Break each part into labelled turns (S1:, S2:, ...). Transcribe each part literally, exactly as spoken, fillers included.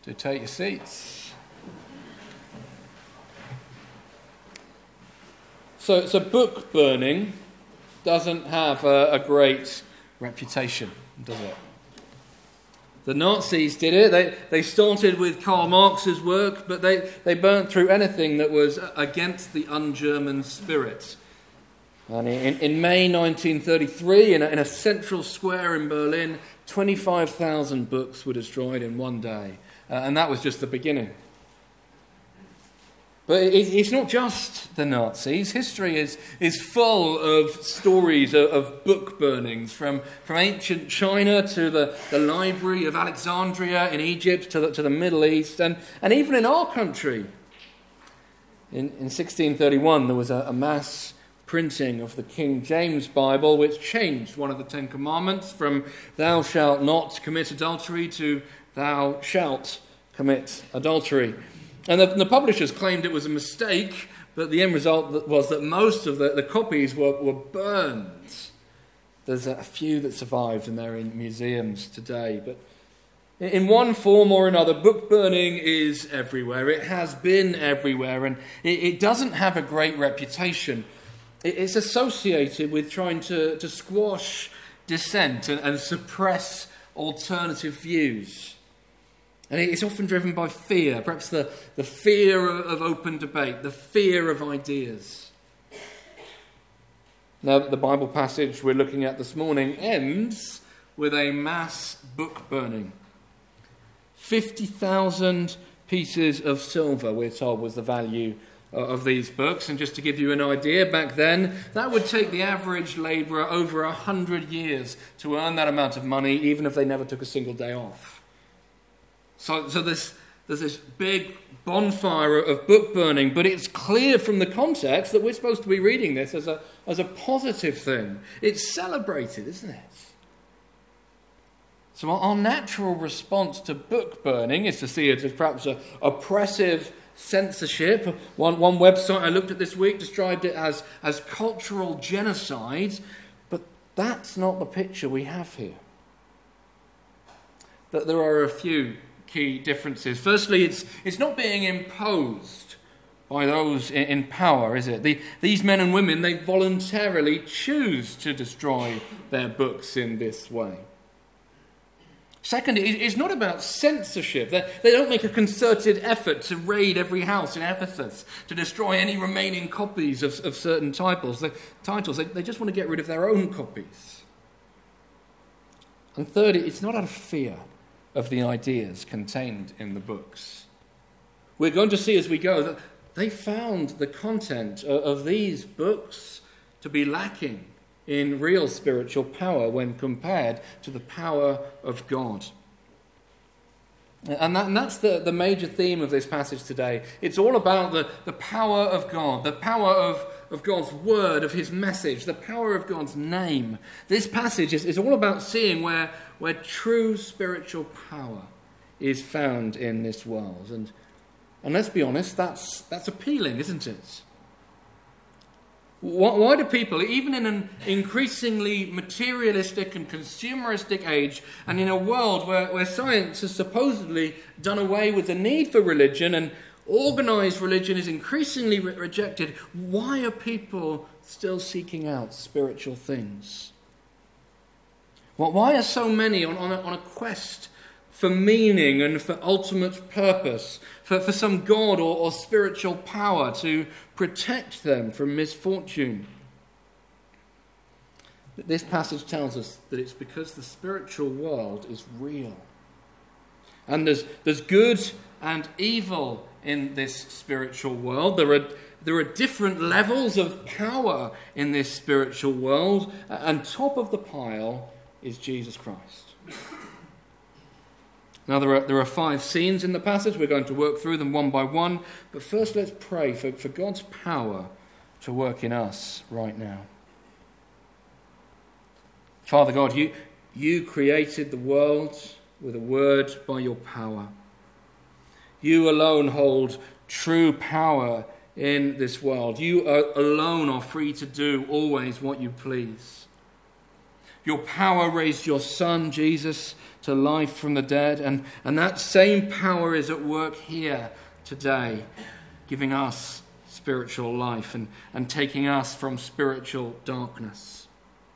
S1: Do take your seats. So, so book burning doesn't have a, a great reputation, does it? The Nazis did it. They they started with Karl Marx's work, but they, they burnt through anything that was against the un-German spirit. And in, in May nineteen thirty-three, in a, in a central square in Berlin, twenty-five thousand books were destroyed in one day. Uh, and that was just the beginning. But it, it's not just the Nazis. History is, is full of stories of, of book burnings, from, from ancient China to the, the Library of Alexandria in Egypt to the, to the Middle East, and, and even in our country. In, in sixteen thirty-one, there was a, a mass printing of the King James Bible, which changed one of the Ten Commandments from "thou shalt not commit adultery" to "thou shalt commit adultery." And the, the publishers claimed it was a mistake, but the end result was that most of the, the copies were, were burned. There's a few that survived, and they're in museums today. But in one form or another, book burning is everywhere. It has been everywhere, and it, it doesn't have a great reputation. It, it's associated with trying to, to squash dissent and, and suppress alternative views. And it's often driven by fear, perhaps the, the fear of, of open debate, the fear of ideas. Now, the Bible passage we're looking at this morning ends with a mass book burning. fifty thousand pieces of silver, we're told, was the value of these books. And just to give you an idea, back then, that would take the average labourer over a hundred years to earn that amount of money, even if they never took a single day off. So, so there's, there's this big bonfire of book burning, but it's clear from the context that we're supposed to be reading this as a, as a positive thing. It's celebrated, isn't it? So our natural response to book burning is to see it as perhaps a oppressive censorship. One, one website I looked at this week described it as, as cultural genocide, but that's not the picture we have here. That there are a few key differences. Firstly, it's it's not being imposed by those in, in power, is it? The, these men and women, they voluntarily choose to destroy their books in this way. Second, it, it's not about censorship. They, they don't make a concerted effort to raid every house in Ephesus, to destroy any remaining copies of, of certain titles. They, titles. They, they just want to get rid of their own copies. And third, it's not out of fear of the ideas contained in the books. We're going to see as we go that they found the content of these books to be lacking in real spiritual power when compared to the power of God. And, that, and that's the, the major theme of this passage today. It's all about the, the power of God, the power of, of God's word, of his message, the power of God's name. This passage is, is all about seeing where, where true spiritual power is found in this world. And, and let's be honest, that's, that's appealing, isn't it? Why do people, even in an increasingly materialistic and consumeristic age, and in a world where, where science has supposedly done away with the need for religion and organised religion is increasingly re- rejected, why are people still seeking out spiritual things? Well, why are so many on, on, a, on a quest for meaning and for ultimate purpose, for, for some God or, or spiritual power to protect them from misfortune? This passage tells us that it's because the spiritual world is real. And there's, there's good and evil in this spiritual world. There are, there are different levels of power in this spiritual world. And top of the pile is Jesus Christ. Now, there are, there are five scenes in the passage. We're going to work through them one by one. But first, let's pray for, for God's power to work in us right now. Father God, you, you created the world with a word by your power. You alone hold true power in this world. You are, alone are free to do always what you please. Your power raised your Son, Jesus, to life from the dead. And, and that same power is at work here today, giving us spiritual life and, and taking us from spiritual darkness.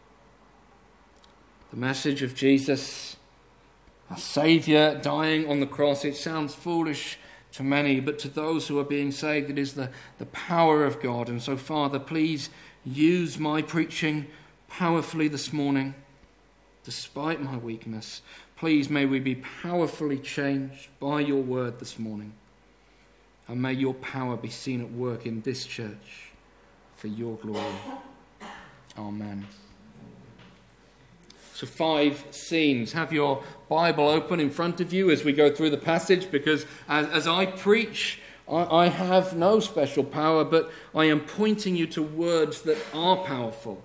S1: The message of Jesus, a Saviour dying on the cross, it sounds foolish to many, but to those who are being saved, it is the, the power of God. And so, Father, please use my preaching powerfully this morning, despite my weakness. Please, may we be powerfully changed by your word this morning. And may your power be seen at work in this church for your glory. Amen. So five scenes. Have your Bible open in front of you as we go through the passage, because as, as I preach, I, I have no special power, but I am pointing you to words that are powerful.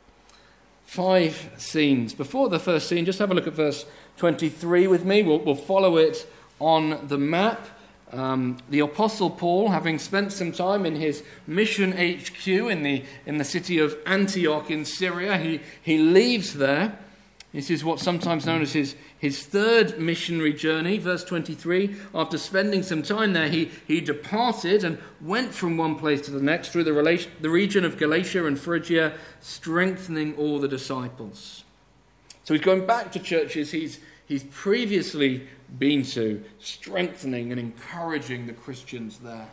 S1: Five scenes. Before the first scene, just have a look at verse twenty-three with me. We'll, we'll follow it on the map. Um, the Apostle Paul, having spent some time in his mission H Q in the in the city of Antioch in Syria, he, he leaves there. This is what's sometimes known as his, his third missionary journey. Verse twenty-three, after spending some time there, he, he departed and went from one place to the next through the, relation, the region of Galatia and Phrygia, strengthening all the disciples. So he's going back to churches he's, he's previously been to, strengthening and encouraging the Christians there.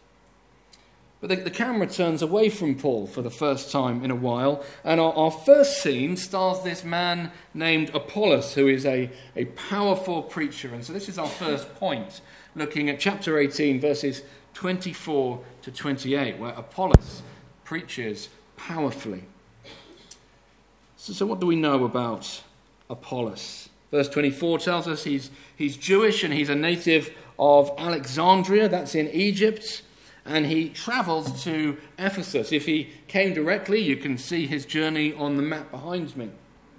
S1: But the, the camera turns away from Paul for the first time in a while, and our, our first scene stars this man named Apollos, who is a, a powerful preacher. And so this is our first point, looking at chapter eighteen, verses twenty-four to twenty-eight, where Apollos preaches powerfully. So, so what do we know about Apollos? Verse twenty-four tells us he's, he's Jewish and he's a native of Alexandria, that's in Egypt, and he travels to Ephesus. If he came directly, you can see his journey on the map behind me.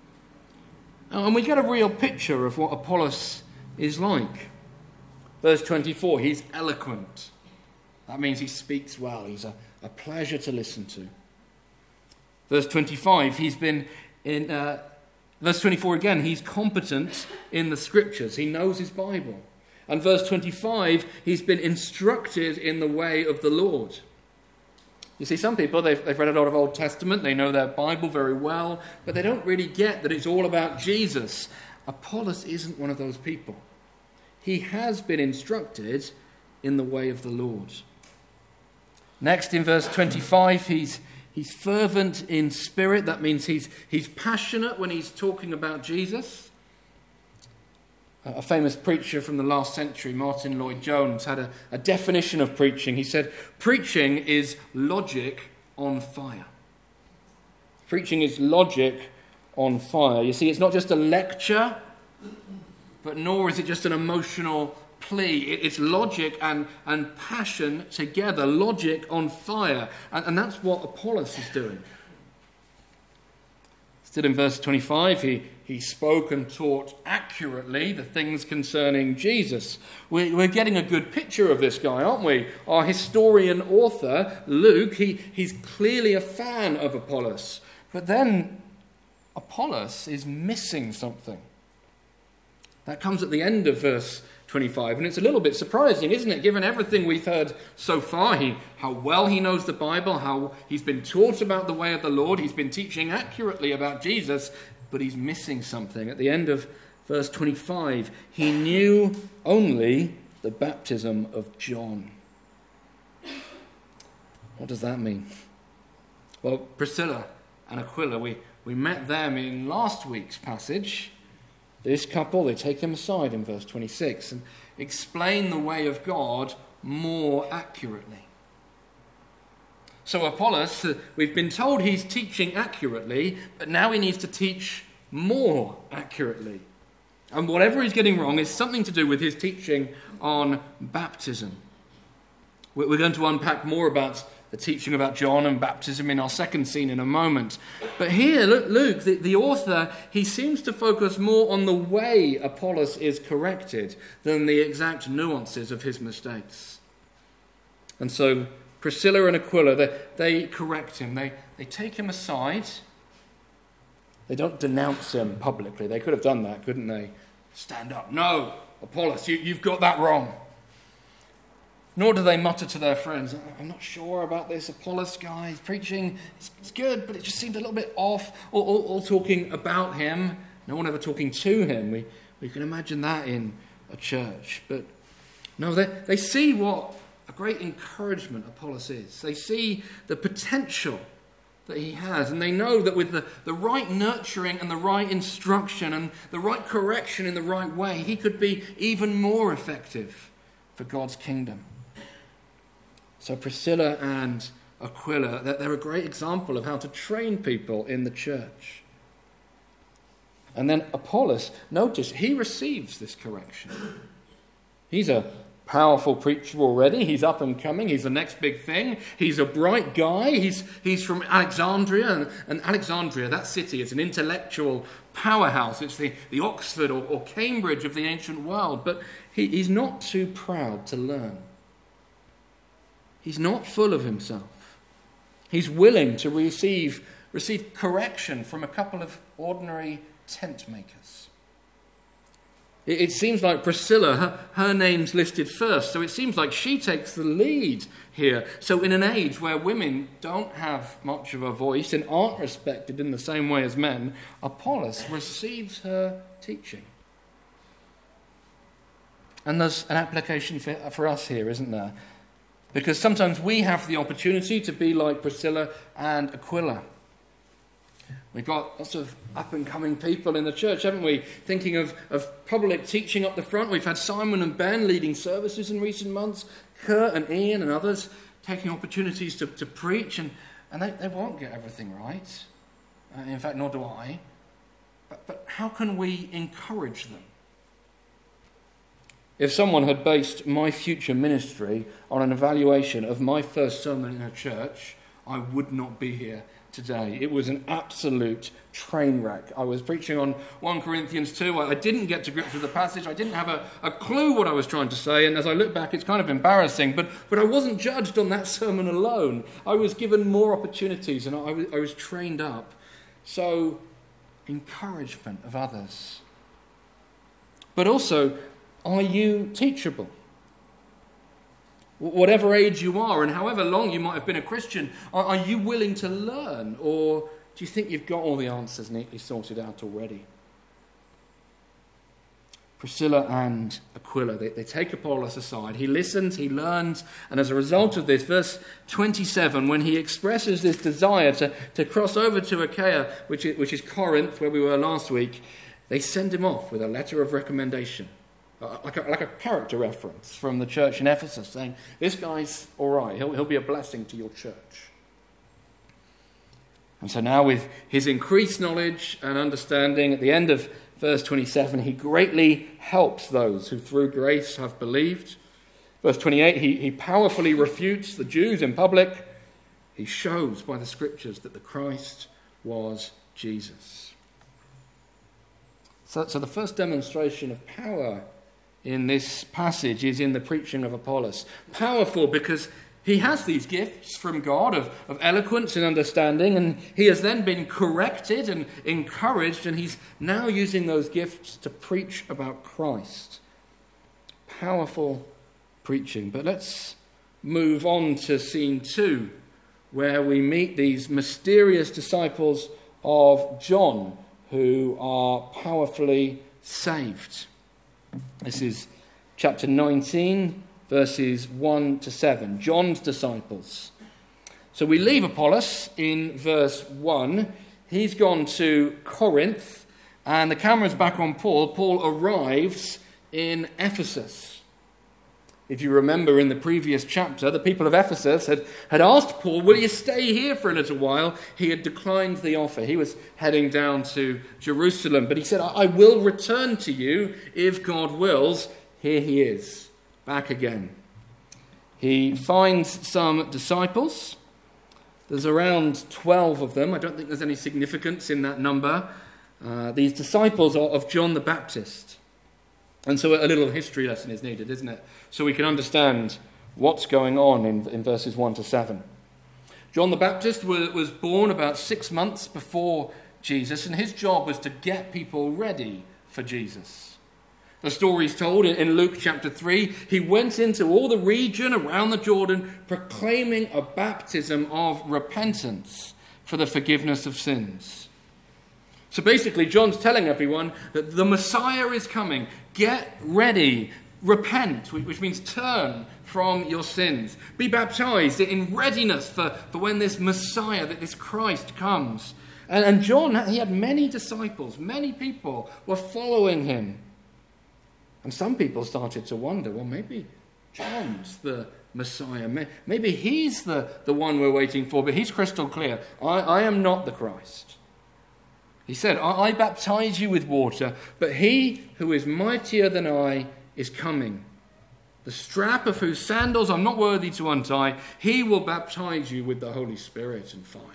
S1: And we get a real picture of what Apollos is like. Verse twenty-four, he's eloquent. That means he speaks well. He's a, a pleasure to listen to. Verse twenty-five, he's been in... Uh, Verse twenty-four again, he's competent in the scriptures. He knows his Bible. And verse twenty-five, he's been instructed in the way of the Lord. You see, some people, they've, they've read a lot of Old Testament, they know their Bible very well, but they don't really get that it's all about Jesus. Apollos isn't one of those people. He has been instructed in the way of the Lord. Next, in verse twenty-five, he's He's fervent in spirit. That means he's, he's passionate when he's talking about Jesus. A famous preacher from the last century, Martin Lloyd-Jones, had a, a definition of preaching. He said, preaching is logic on fire. Preaching is logic on fire. You see, it's not just a lecture, but nor is it just an emotional plea. It's logic and, and passion together, logic on fire. And, and that's what Apollos is doing. Still in verse twenty-five, he, he spoke and taught accurately the things concerning Jesus. We, we're getting a good picture of this guy, aren't we? Our historian author, Luke, he, he's clearly a fan of Apollos. But then Apollos is missing something. That comes at the end of verse twenty-five, and it's a little bit surprising, isn't it, given everything we've heard so far, he, how well he knows the Bible, how he's been taught about the way of the Lord, he's been teaching accurately about Jesus, but he's missing something. At the end of verse twenty-five, he knew only the baptism of John. What does that mean? Well, Priscilla and Aquila, we, we met them in last week's passage. This couple, they take him aside in verse twenty-six and explain the way of God more accurately. So Apollos, uh, we've been told he's teaching accurately, but now he needs to teach more accurately. And whatever he's getting wrong is something to do with his teaching on baptism. We're going to unpack more about the teaching about John and baptism in our second scene in a moment. But here, Luke, the, the author, he seems to focus more on the way Apollos is corrected than the exact nuances of his mistakes. And so Priscilla and Aquila, they, they correct him. They, they take him aside They don't denounce him publicly. They could have done that, couldn't they? Stand up. No, Apollos, you, you've got that wrong. Nor do they mutter to their friends, I'm not sure about this Apollos guy. He's preaching, it's, it's good, but it just seemed a little bit off. All, all, all talking about him. No one ever talking to him. We, we can imagine that in a church. But no, they, they see what a great encouragement Apollos is. They see the potential that he has, and they know that with the, the right nurturing and the right instruction and the right correction in the right way, he could be even more effective for God's kingdom. So Priscilla and Aquila, they're a great example of how to train people in the church. And then Apollos, notice, he receives this correction. He's a powerful preacher already. He's up and coming. He's the next big thing. He's a bright guy. He's he's from Alexandria. And, and Alexandria, that city, is an intellectual powerhouse. It's the, the Oxford or, or Cambridge of the ancient world. But he, he's not too proud to learn. He's not full of himself. He's willing to receive, receive correction from a couple of ordinary tent makers. It, it seems like Priscilla, her, her name's listed first, so it seems like she takes the lead here. So in an age where women don't have much of a voice and aren't respected in the same way as men, Apollos receives her teaching. And there's an application for, for us here, isn't there? Because sometimes we have the opportunity to be like Priscilla and Aquila. We've got lots of up-and-coming people in the church, haven't we? Thinking of, of public teaching up the front. We've had Simon and Ben leading services in recent months. Kurt and Ian and others taking opportunities to, to preach. And, and they, they won't get everything right. Uh, in fact, nor do I. But, but how can we encourage them? If someone had based my future ministry on an evaluation of my first sermon in a church, I would not be here today. It was an absolute train wreck. I was preaching on First Corinthians two. I didn't get to grips with the passage. I didn't have a, a clue what I was trying to say. And as I look back, it's kind of embarrassing. But, but I wasn't judged on that sermon alone. I was given more opportunities and I was, I was trained up. So, encouragement of others. But also, are you teachable? Whatever age you are and however long you might have been a Christian, are, are you willing to learn? Or do you think you've got all the answers neatly sorted out already? Priscilla and Aquila, they, they take Apollos aside. He listens, he learns, and as a result of this, verse twenty-seven, when he expresses this desire to, to cross over to Achaia, which is, which is Corinth, where we were last week, they send him off with a letter of recommendation. Like a, like a character reference from the church in Ephesus, saying, this guy's all right, he'll, he'll be a blessing to your church. And so now with his increased knowledge and understanding, at the end of verse twenty-seven, he greatly helps those who through grace have believed. Verse twenty-eight, he, he powerfully refutes the Jews in public. He shows by the scriptures that the Christ was Jesus. So, so the first demonstration of power in this passage is in the preaching of Apollos. Powerful because he has these gifts from God of, of eloquence and understanding, and he has then been corrected and encouraged, and he's now using those gifts to preach about Christ. Powerful preaching. But let's move on to scene two, where we meet these mysterious disciples of John who are powerfully saved. This is chapter nineteen, verses one to seven. John's disciples. So we leave Apollos in verse one. He's gone to Corinth, and the camera's back on Paul. Paul arrives in Ephesus. If you remember in the previous chapter, the people of Ephesus had, had asked Paul, will you stay here for a little while? He had declined the offer. He was heading down to Jerusalem, but he said, I will return to you if God wills. Here he is, back again. He finds some disciples. There's around twelve of them. I don't think there's any significance in that number. Uh, these disciples are of John the Baptist. And so a little history lesson is needed, isn't it? So we can understand what's going on in, in verses one to seven. John the Baptist was, was born about six months before Jesus, and his job was to get people ready for Jesus. The story is told in Luke chapter three. He went into all the region around the Jordan proclaiming a baptism of repentance for the forgiveness of sins. So basically, John's telling everyone that the Messiah is coming. Get ready. Repent, which means turn from your sins. Be baptized in readiness for, for when this Messiah, that this Christ comes. And, and John, he had many disciples. Many people were following him. And some people started to wonder, well, maybe John's the Messiah. Maybe he's the, the one we're waiting for. But he's crystal clear. I, I am not the Christ. He said, I, I baptize you with water, but he who is mightier than I is coming, the strap of whose sandals I'm not worthy to untie. He will baptize you with the Holy Spirit and fire.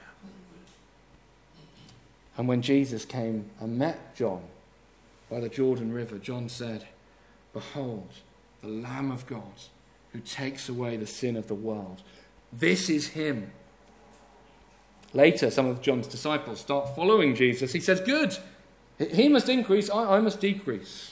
S1: And when Jesus came and met John by the Jordan River, John said, behold, the Lamb of God who takes away the sin of the world. This is him. Later, some of John's disciples start following Jesus. He says, good, he must increase, I, I must decrease.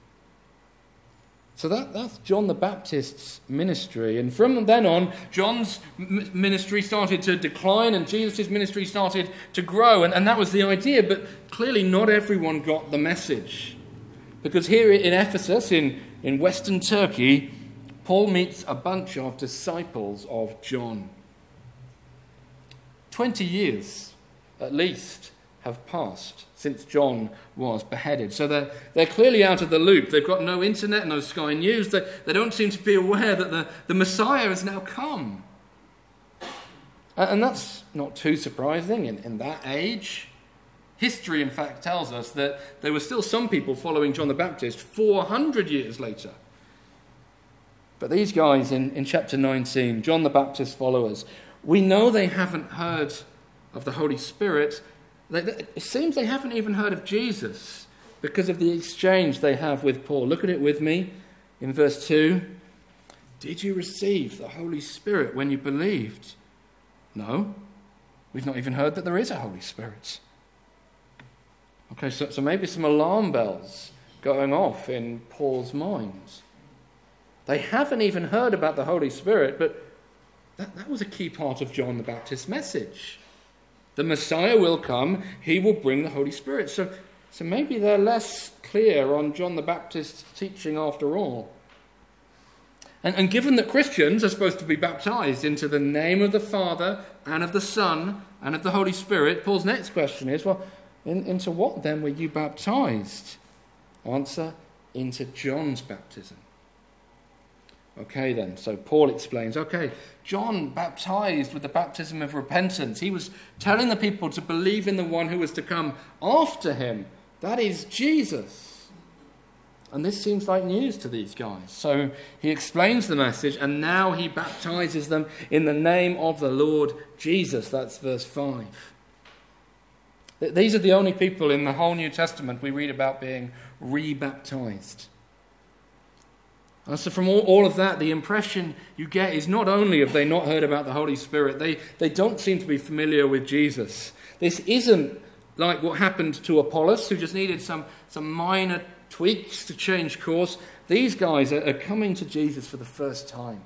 S1: So that, that's John the Baptist's ministry. And from then on, John's m- ministry started to decline and Jesus' ministry started to grow. And, and that was the idea. But clearly not everyone got the message. Because here in Ephesus, in, in Western Turkey, Paul meets a bunch of disciples of John. Twenty years, at least, have passed since John was beheaded. So they're, they're clearly out of the loop. They've got no internet, no Sky News. They, they don't seem to be aware that the, the Messiah has now come. And that's not too surprising in, in that age. History, in fact, tells us that there were still some people following John the Baptist four hundred years later. But these guys in, in chapter nineteen, John the Baptist followers, we know they haven't heard of the Holy Spirit. It seems they haven't even heard of Jesus because of the exchange they have with Paul. Look at it with me in verse two. Did you receive the Holy Spirit when you believed? No, we've not even heard that there is a Holy Spirit. Okay, so, so maybe some alarm bells going off in Paul's mind. They haven't even heard about the Holy Spirit, but that, that was a key part of John the Baptist's message. The Messiah will come, he will bring the Holy Spirit. So, so maybe they're less clear on John the Baptist's teaching after all. And, and given that Christians are supposed to be baptized into the name of the Father and of the Son and of the Holy Spirit, Paul's next question is, well, in, into what then were you baptized? Answer, into John's baptism. Okay then, so Paul explains, okay, John baptized with the baptism of repentance. He was telling the people to believe in the one who was to come after him. That is Jesus. And this seems like news to these guys. So he explains the message and now he baptizes them in the name of the Lord Jesus. That's verse five. These are the only people in the whole New Testament we read about being re-baptized. And so from all, all of that, the impression you get is not only have they not heard about the Holy Spirit, they, they don't seem to be familiar with Jesus. This isn't like what happened to Apollos, who just needed some, some minor tweaks to change course. These guys are, are coming to Jesus for the first time.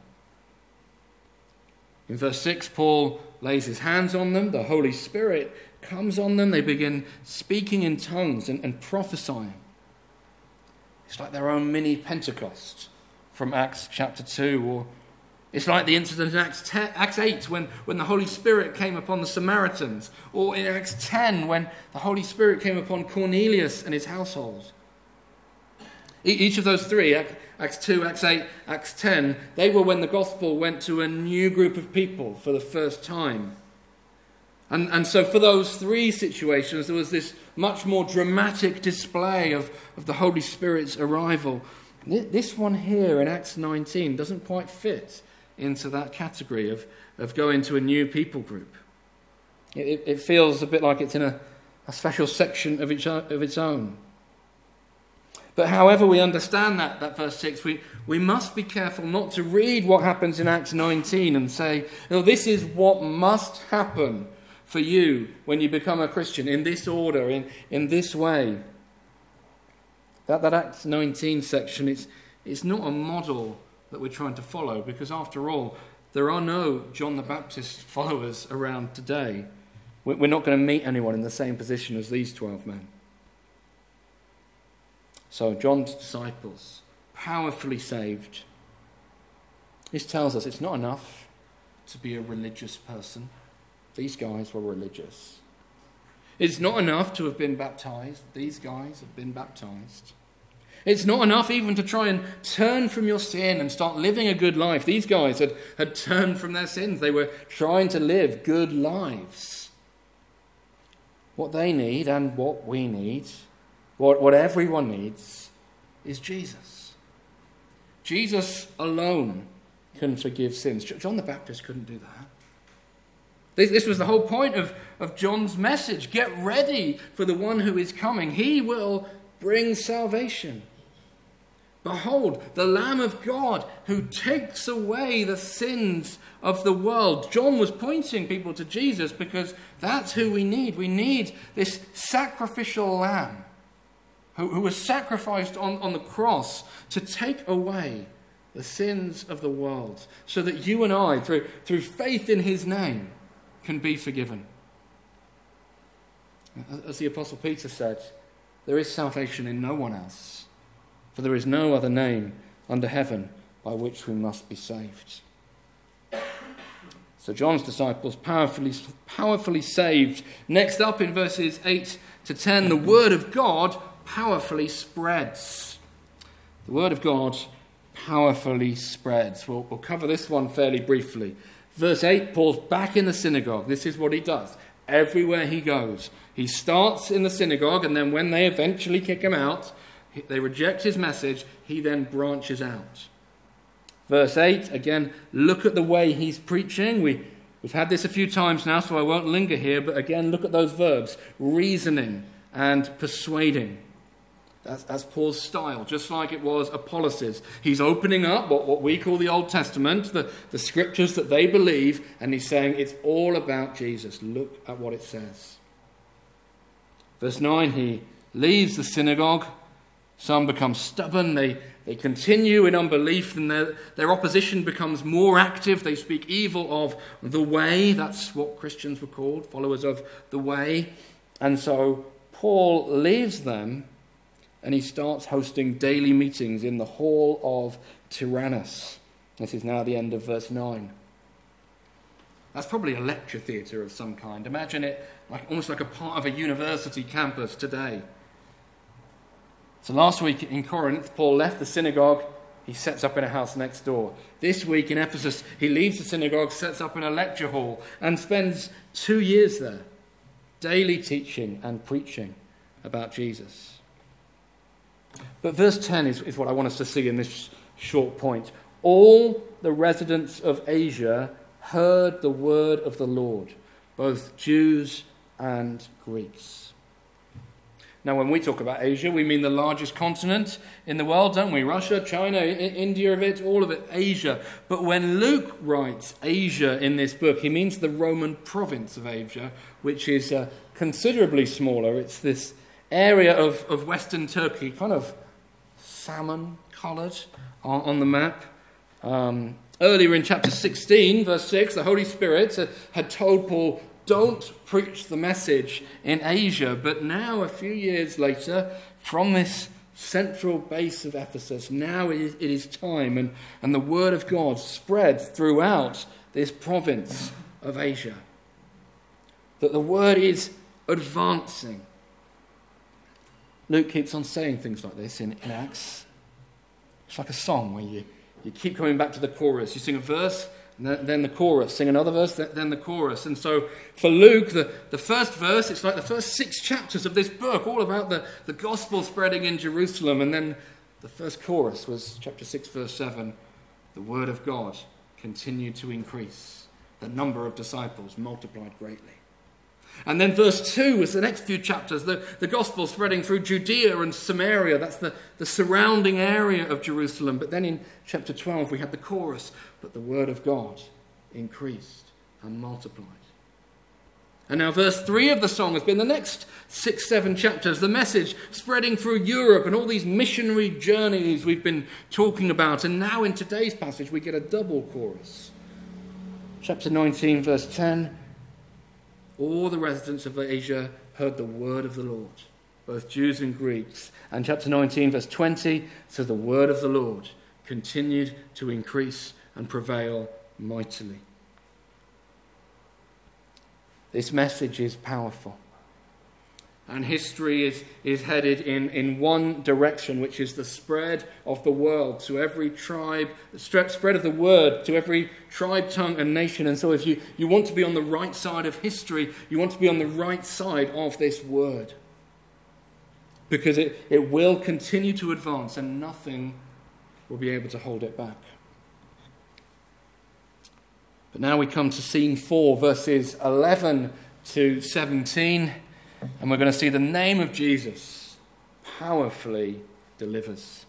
S1: In verse six, Paul lays his hands on them. The Holy Spirit comes on them. They begin speaking in tongues and, and prophesying. It's like their own mini Pentecost from Acts chapter two, or it's like the incident in Acts, ten, Acts eight when, when the Holy Spirit came upon the Samaritans, or in Acts ten when the Holy Spirit came upon Cornelius and his household. Each of those three, Acts two, Acts eight, Acts ten, they were when the gospel went to a new group of people for the first time. And, and so for those three situations, there was this much more dramatic display of, of the Holy Spirit's arrival. This one here in Acts nineteen doesn't quite fit into that category of, of going to a new people group. It, it feels a bit like it's in a, a special section of its, of its own. But however we understand that, that verse six, we, we must be careful not to read what happens in Acts nineteen and say, no, this is what must happen for you when you become a Christian, in this order, in, in this way. That, that Acts nineteen section, it's, it's not a model that we're trying to follow, because after all, there are no John the Baptist followers around today. We're not going to meet anyone in the same position as these twelve men. So John's disciples, powerfully saved. This tells us it's not enough to be a religious person. These guys were religious. It's not enough to have been baptized. These guys have been baptized. It's not enough even to try and turn from your sin and start living a good life. These guys had, had turned from their sins. They were trying to live good lives. What they need and what we need, what, what everyone needs, is Jesus. Jesus alone can forgive sins. John the Baptist couldn't do that. This, this was the whole point of, of John's message. Get ready for the one who is coming. He will bring salvation. Behold, the Lamb of God who takes away the sins of the world. John was pointing people to Jesus because that's who we need. We need this sacrificial lamb who, who was sacrificed on, on the cross to take away the sins of the world, so that you and I, through, through faith in his name, can be forgiven. As the Apostle Peter said, there is salvation in no one else, for there is no other name under heaven by which we must be saved. So John's disciples powerfully, powerfully saved. Next up in verses eight to ten, the word of God powerfully spreads. The word of God powerfully spreads. We'll, we'll cover this one fairly briefly. Verse eight, Paul's back in the synagogue. This is what he does. Everywhere he goes, he starts in the synagogue, and then when they eventually kick him out, they reject his message, he then branches out. Verse eight, again, look at the way he's preaching. We, we've had this a few times now, so I won't linger here, but again, look at those verbs, reasoning and persuading. That's, that's Paul's style, just like it was Apollos'. He's opening up what, what we call the Old Testament, the, the scriptures that they believe, and he's saying it's all about Jesus. Look at what it says. Verse nine, he leaves the synagogue. Some become stubborn. They, they continue in unbelief, and their, their opposition becomes more active. They speak evil of the way. That's what Christians were called, followers of the way. And so Paul leaves them, and he starts hosting daily meetings in the hall of Tyrannus. This is now the end of verse nine. That's probably a lecture theatre of some kind. Imagine it like almost like a part of a university campus today. So last week in Corinth, Paul left the synagogue. He sets up in a house next door. This week in Ephesus, he leaves the synagogue, sets up in a lecture hall, and spends two years there, daily teaching and preaching about Jesus. But verse ten is, is what I want us to see in this short point. All the residents of Asia heard the word of the Lord, both Jews and Greeks. Now, when we talk about Asia, we mean the largest continent in the world, don't we? Russia, China, I- India of it, all of it, Asia. But when Luke writes Asia in this book, he means the Roman province of Asia, which is uh, considerably smaller. It's this area of, of Western Turkey, kind of salmon-coloured on, on the map. Um, earlier in chapter sixteen, verse six, the Holy Spirit uh, had told Paul, don't preach the message in Asia. But now, a few years later, from this central base of Ephesus, now it is, it is time, and, and the word of God spreads throughout this province of Asia. That the word is advancing. Luke keeps on saying things like this in, in Acts. It's like a song where you, you keep coming back to the chorus. You sing a verse, and then, then the chorus. Sing another verse, then the chorus. And so for Luke, the, the first verse, it's like the first six chapters of this book, all about the, the gospel spreading in Jerusalem. And then the first chorus was chapter six, verse seven. The word of God continued to increase. The number of disciples multiplied greatly. And then verse two was the next few chapters, the, the gospel spreading through Judea and Samaria. That's the, the surrounding area of Jerusalem. But then in chapter twelve we had the chorus, but the word of God increased and multiplied. And now verse three of the song has been the next six, seven chapters, the message spreading through Europe and all these missionary journeys we've been talking about. And now in today's passage we get a double chorus. Chapter nineteen, verse ten. All the residents of Asia heard the word of the Lord, both Jews and Greeks. And chapter nineteen, verse twenty, so the word of the Lord continued to increase and prevail mightily. This message is powerful. And history is, is headed in, in one direction, which is the spread of the world to every tribe, the spread of the word to every tribe, tongue, and nation. And so if you, you want to be on the right side of history, you want to be on the right side of this word. Because it, it will continue to advance and nothing will be able to hold it back. But now we come to scene four, verses eleven to seventeen. And we're going to see the name of Jesus powerfully delivers.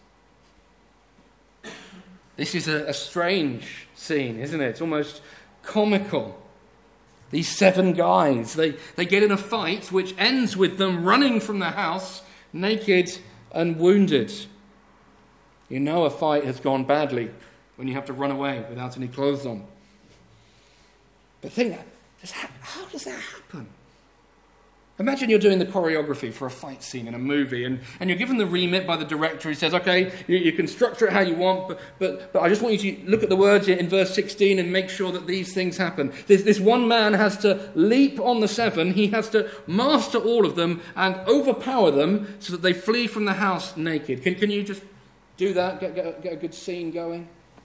S1: This is a, a strange scene, isn't it? It's almost comical. These seven guys, they, they get in a fight which ends with them running from the house naked and wounded. You know a fight has gone badly when you have to run away without any clothes on. But think, how does that happen? Imagine you're doing the choreography for a fight scene in a movie and, and you're given the remit by the director. He says, okay, you, you can structure it how you want, but, but, but I just want you to look at the words in verse sixteen and make sure that these things happen. This, this one man has to leap on the seven. He has to master all of them and overpower them so that they flee from the house naked. Can, can you just do that, get, get, get a good scene going?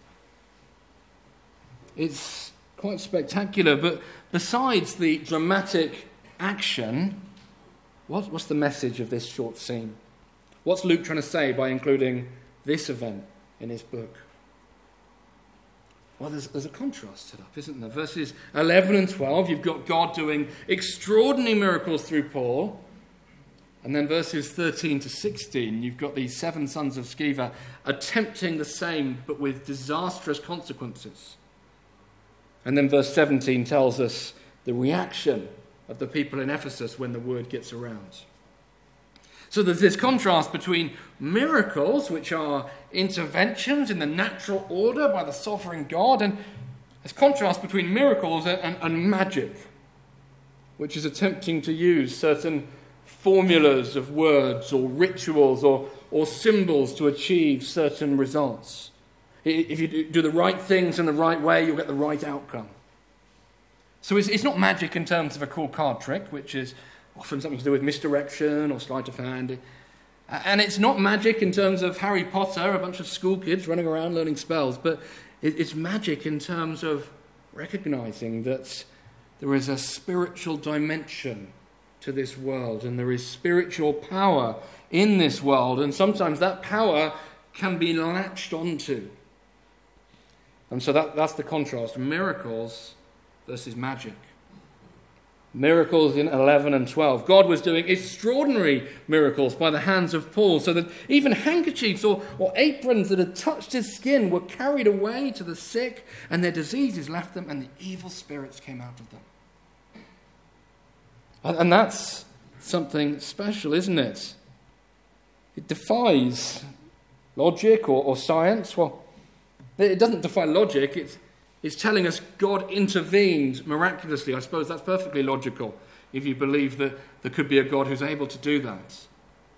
S1: It's quite spectacular, but besides the dramatic action, what, what's the message of this short scene? What's Luke trying to say by including this event in his book? Well, there's, there's a contrast set up, isn't there? Verses eleven and twelve, you've got God doing extraordinary miracles through Paul. And then verses thirteen to sixteen, you've got these seven sons of Sceva attempting the same, but with disastrous consequences. And then verse seventeen tells us the reaction of the people in Ephesus when the word gets around. So there's this contrast between miracles, which are interventions in the natural order by the sovereign God, and this contrast between miracles and, and, and magic, which is attempting to use certain formulas of words or rituals or, or symbols to achieve certain results. If you do the right things in the right way, you'll get the right outcome. So it's, it's not magic in terms of a cool card trick, which is often something to do with misdirection or sleight of hand. And it's not magic in terms of Harry Potter, a bunch of school kids running around learning spells, but it, it's magic in terms of recognizing that there is a spiritual dimension to this world, and there is spiritual power in this world, and sometimes that power can be latched onto. And so that, that's the contrast. Miracles versus magic. Miracles in eleven and twelve. God was doing extraordinary miracles by the hands of Paul, so that even handkerchiefs or, or aprons that had touched his skin were carried away to the sick, and their diseases left them, and the evil spirits came out of them. And, and that's something special, isn't it? It defies logic or, or science. Well, it doesn't defy logic. It's, it's telling us God intervened miraculously. I suppose that's perfectly logical if you believe that there could be a God who's able to do that.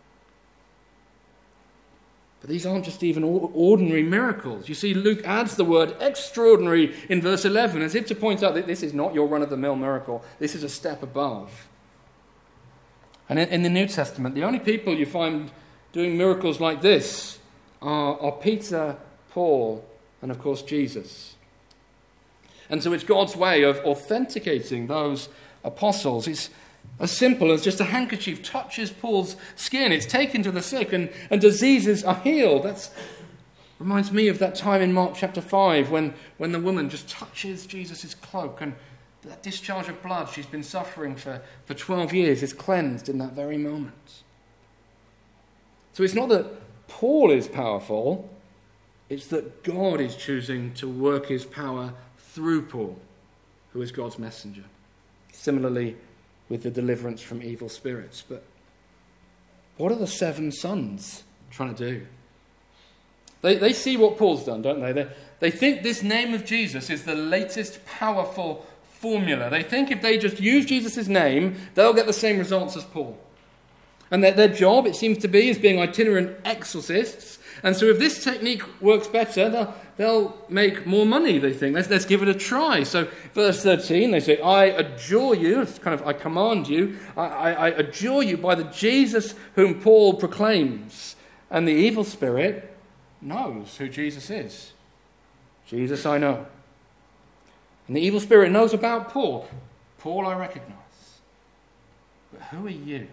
S1: But these aren't just even ordinary miracles. You see, Luke adds the word extraordinary in verse eleven as if to point out that this is not your run-of-the-mill miracle. This is a step above. And in, in the New Testament, the only people you find doing miracles like this are, are Peter, Paul, and of course Jesus. And so it's God's way of authenticating those apostles. It's as simple as just a handkerchief touches Paul's skin. It's taken to the sick and, and diseases are healed. That reminds me of that time in Mark chapter five when, when the woman just touches Jesus' cloak and that discharge of blood she's been suffering for, for twelve years is cleansed in that very moment. So it's not that Paul is powerful. It's that God is choosing to work his power through Paul, who is God's messenger. Similarly, with the deliverance from evil spirits. But what are the seven sons trying to do? They, they see what Paul's done, don't they? they? They think this name of Jesus is the latest powerful formula. They think if they just use Jesus' name, they'll get the same results as Paul. And their, their job, it seems to be, is being itinerant exorcists. And so if this technique works better, they'll, they'll make more money, they think. Let's, let's give it a try. So verse thirteen, they say, I adjure you, it's kind of, I command you, I, I, I adjure you by the Jesus whom Paul proclaims. And the evil spirit knows who Jesus is. Jesus I know. And the evil spirit knows about Paul. Paul I recognize. But who are you?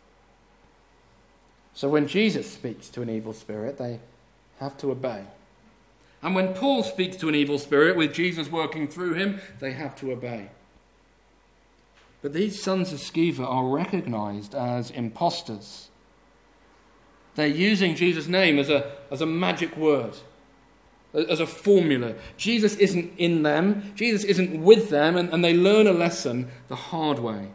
S1: So when Jesus speaks to an evil spirit, they have to obey. And when Paul speaks to an evil spirit with Jesus working through him, they have to obey. But these sons of Sceva are recognized as impostors. They're using Jesus' name as a, as a magic word, as a formula. Jesus isn't in them, Jesus isn't with them, and, and they learn a lesson the hard way.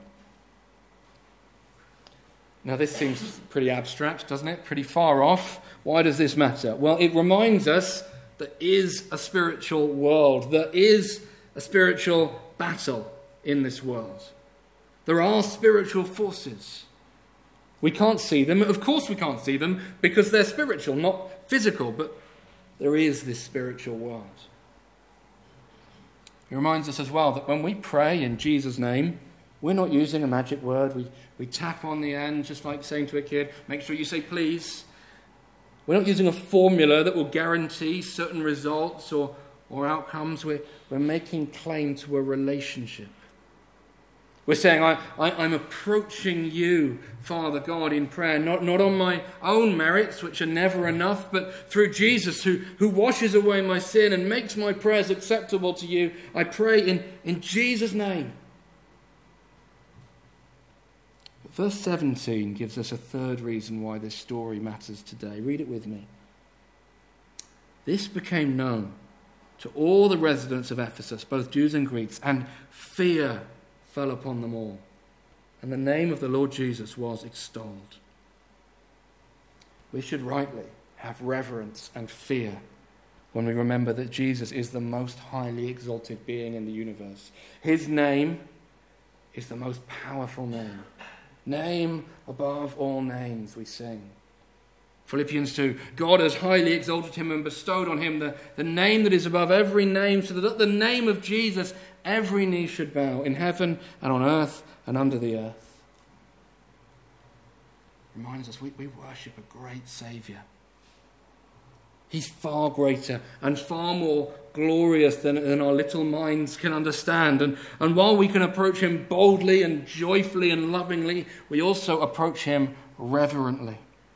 S1: Now this seems pretty abstract, doesn't it? Pretty far off. Why does this matter? Well, it reminds us there is a spiritual world. There is a spiritual battle in this world. There are spiritual forces. We can't see them. Of course we can't see them because they're spiritual, not physical. But there is this spiritual world. It reminds us as well that when we pray in Jesus' name, we're not using a magic word. We, we tap on the end, just like saying to a kid, make sure you say please. We're not using a formula that will guarantee certain results or, or outcomes. We're, we're making claim to a relationship. We're saying, I, I, I'm approaching you, Father God, in prayer, not, not on my own merits, which are never enough, but through Jesus, who, who washes away my sin and makes my prayers acceptable to you. I pray in, in Jesus' name. Verse seventeen gives us a third reason why this story matters today. Read it with me. This became known to all the residents of Ephesus, both Jews and Greeks, and fear fell upon them all. And the name of the Lord Jesus was extolled. We should rightly have reverence and fear when we remember that Jesus is the most highly exalted being in the universe. His name is the most powerful name. Name above all names, we sing. Philippians two, God has highly exalted him and bestowed on him the, the name that is above every name, so that at the name of Jesus every knee should bow, in heaven and on earth and under the earth. Reminds us we, we worship a great Saviour. He's far greater and far more glorious than, than our little minds can understand. And, and while we can approach him boldly and joyfully and lovingly, we also approach him reverently.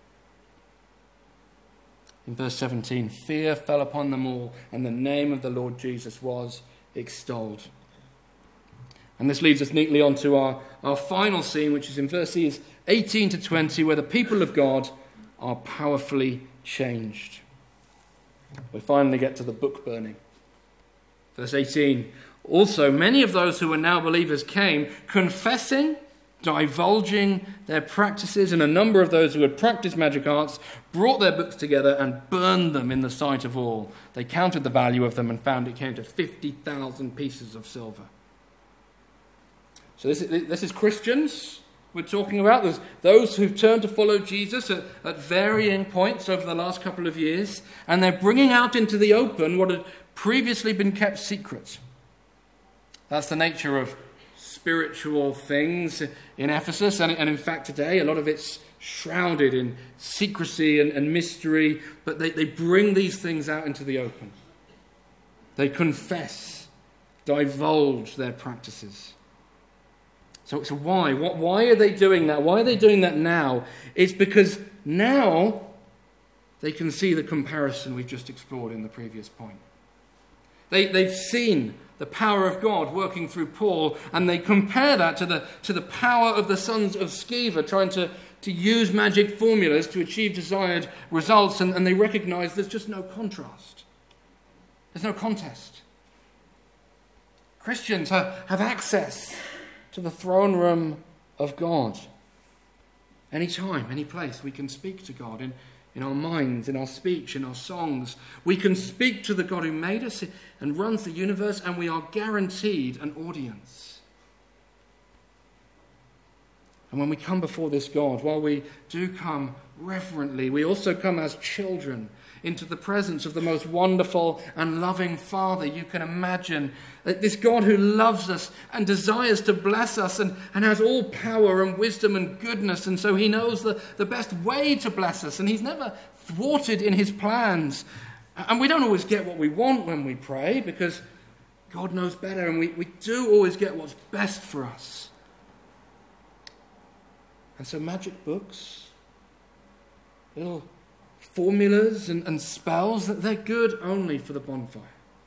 S1: In verse seventeen, fear fell upon them all, and the name of the Lord Jesus was extolled. And this leads us neatly on to our, our final scene, which is in verses eighteen to twenty, where the people of God are powerfully changed. We finally get to the book burning. Verse eighteen, also many of those who were now believers came, confessing, divulging their practices, and a number of those who had practiced magic arts brought their books together and burned them in the sight of all. They counted the value of them and found it came to fifty thousand pieces of silver. So this is, this is Christians we're talking about. There's those who've turned to follow Jesus at, at varying points over the last couple of years, and they're bringing out into the open what had previously been kept secret. That's the nature of spiritual things in Ephesus, and, and in fact today a lot of it's shrouded in secrecy and, and mystery, but they, they bring these things out into the open. They confess, divulge their practices. So, so why? What, why are they doing that? Why are they doing that now? It's because now they can see the comparison we've just explored in the previous point. They, they've seen the power of God working through Paul, and they compare that to the, to the power of the sons of Sceva trying to, to use magic formulas to achieve desired results, and, and they recognize there's just no contrast. There's no contest. Christians have, have access to the throne room of God. Any time, any place, we can speak to God in, in our minds, in our speech, in our songs. We can speak to the God who made us and runs the universe, and we are guaranteed an audience. And when we come before this God, while we do come reverently, we also come as children into the presence of the most wonderful and loving Father you can imagine. This God who loves us and desires to bless us and, and has all power and wisdom and goodness. And so he knows the, the best way to bless us. And he's never thwarted in his plans. And we don't always get what we want when we pray, because God knows better. And we, we do always get what's best for us. And so magic books, little formulas and, and spells, that they're good only for the bonfire.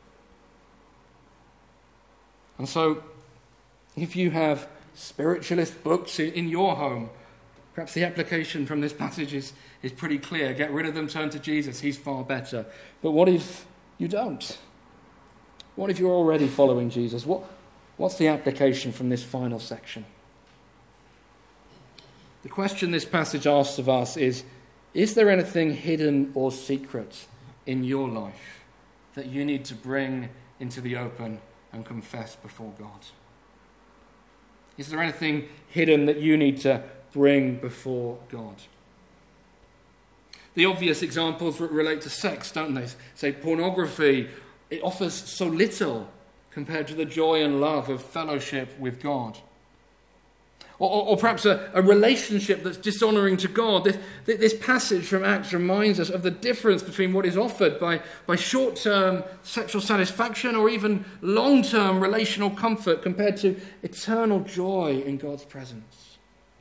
S1: And so, if you have spiritualist books in, in your home, perhaps the application from this passage is, is pretty clear. Get rid of them, turn to Jesus, he's far better. But what if you don't? What if you're already following Jesus? What, what's the application from this final section? The question this passage asks of us is, is there anything hidden or secret in your life that you need to bring into the open and confess before God? Is there anything hidden that you need to bring before God? The obvious examples relate to sex, don't they? Say pornography, it offers so little compared to the joy and love of fellowship with God. Or, or, or perhaps a, a relationship that's dishonouring to God. This, this passage from Acts reminds us of the difference between what is offered by, by short-term sexual satisfaction or even long-term relational comfort compared to eternal joy in God's presence.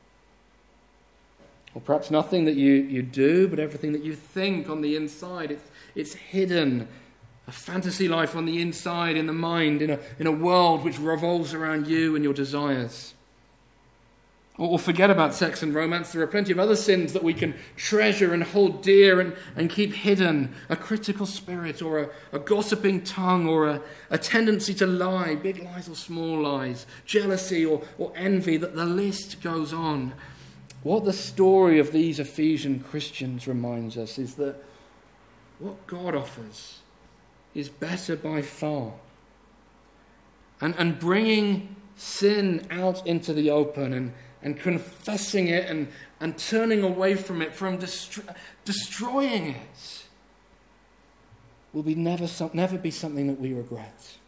S1: Or perhaps nothing that you, you do, but everything that you think on the inside. It's, it's hidden. A fantasy life on the inside, in the mind, in a, in a world which revolves around you and your desires. Or forget about sex and romance. There are plenty of other sins that we can treasure and hold dear and, and keep hidden. A critical spirit, or a, a gossiping tongue, or a, a tendency to lie, big lies or small lies, jealousy or, or envy, that the list goes on. What the story of these Ephesian Christians reminds us is that what God offers is better by far. And, and bringing sin out into the open and and confessing it and, and turning away from it, from destro- destroying it, will be never, never be something that we regret.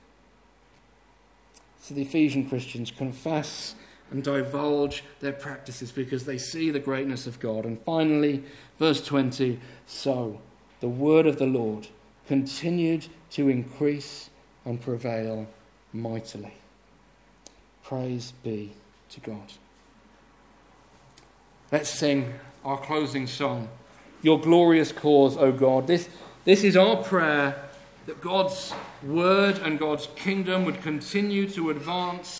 S1: So the Ephesian Christians confess and divulge their practices because they see the greatness of God. And finally, verse twenty, so the word of the Lord continued to increase and prevail mightily. Praise be to God. Let's sing our closing song, Your Glorious Cause, O God. This, this is our prayer, that God's word and God's kingdom would continue to advance